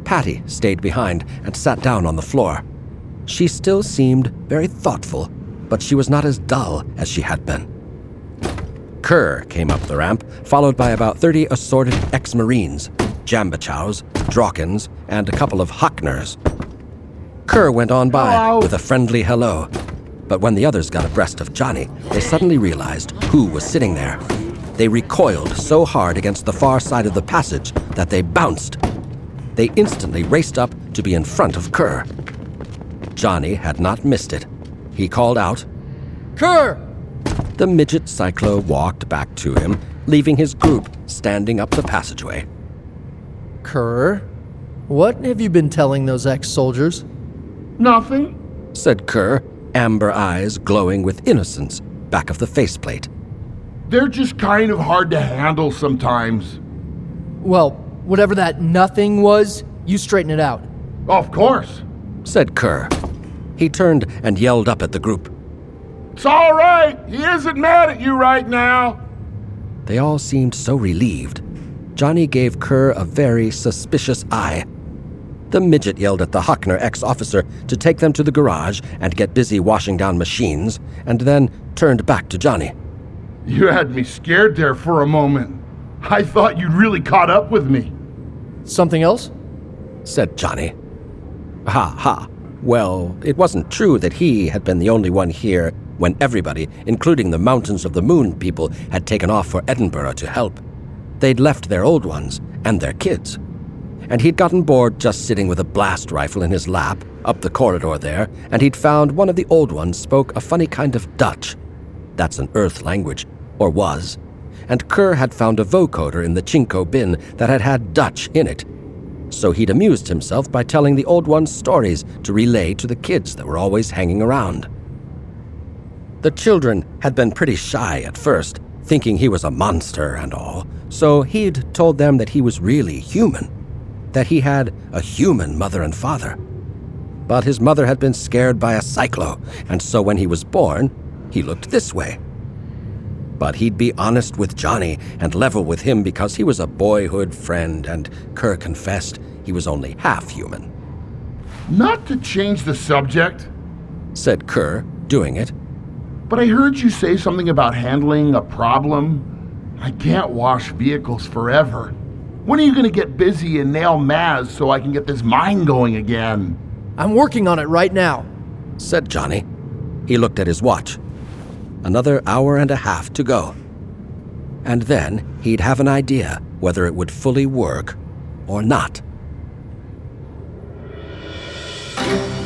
Patty stayed behind and sat down on the floor. She still seemed very thoughtful, but she was not as dull as she had been. Kerr came up the ramp, followed by about 30 assorted ex-Marines, Jambachows, Drawkins, and a couple of Hockners. Kerr went on by with a friendly hello, but when the others got abreast of Johnny, they suddenly realized who was sitting there. They recoiled so hard against the far side of the passage that they bounced. They instantly raced up to be in front of Kerr. Johnny had not missed it. He called out, "Kerr!" The midget cyclo walked back to him, leaving his group standing up the passageway. "Kerr, what have you been telling those ex-soldiers?" "Nothing," said Kerr, amber eyes glowing with innocence back of the faceplate. "They're just kind of hard to handle sometimes." "Well, whatever that nothing was, you straighten it out." "Of course," said Kerr. He turned and yelled up at the group. "It's all right. He isn't mad at you right now." They all seemed so relieved. Johnny gave Kerr a very suspicious eye. The midget yelled at the Hockner ex-officer to take them to the garage and get busy washing down machines, and then turned back to Johnny. "You had me scared there for a moment. I thought you'd really caught up with me." "Something else?" said Johnny. Ha ha. Well, it wasn't true that he had been the only one here when everybody, including the Mountains of the Moon people, had taken off for Edinburgh to help. They'd left their old ones and their kids. And he'd gotten bored just sitting with a blast rifle in his lap up the corridor there, and he'd found one of the old ones spoke a funny kind of Dutch. That's an Earth language, or was. And Kerr had found a vocoder in the Chinko bin that had Dutch in it. So he'd amused himself by telling the old ones stories to relay to the kids that were always hanging around. The children had been pretty shy at first, thinking he was a monster and all, so he'd told them that he was really human, that he had a human mother and father. But his mother had been scared by a cyclo, and so when he was born, he looked this way. But he'd be honest with Johnny and level with him because he was a boyhood friend, and Kerr confessed he was only half human. "Not to change the subject," said Kerr, doing it, "but I heard you say something about handling a problem. I can't wash vehicles forever. When are you going to get busy and nail Maz so I can get this mine going again?" "I'm working on it right now," said Johnny. He looked at his watch. Another hour and a half to go. And then he'd have an idea whether it would fully work or not.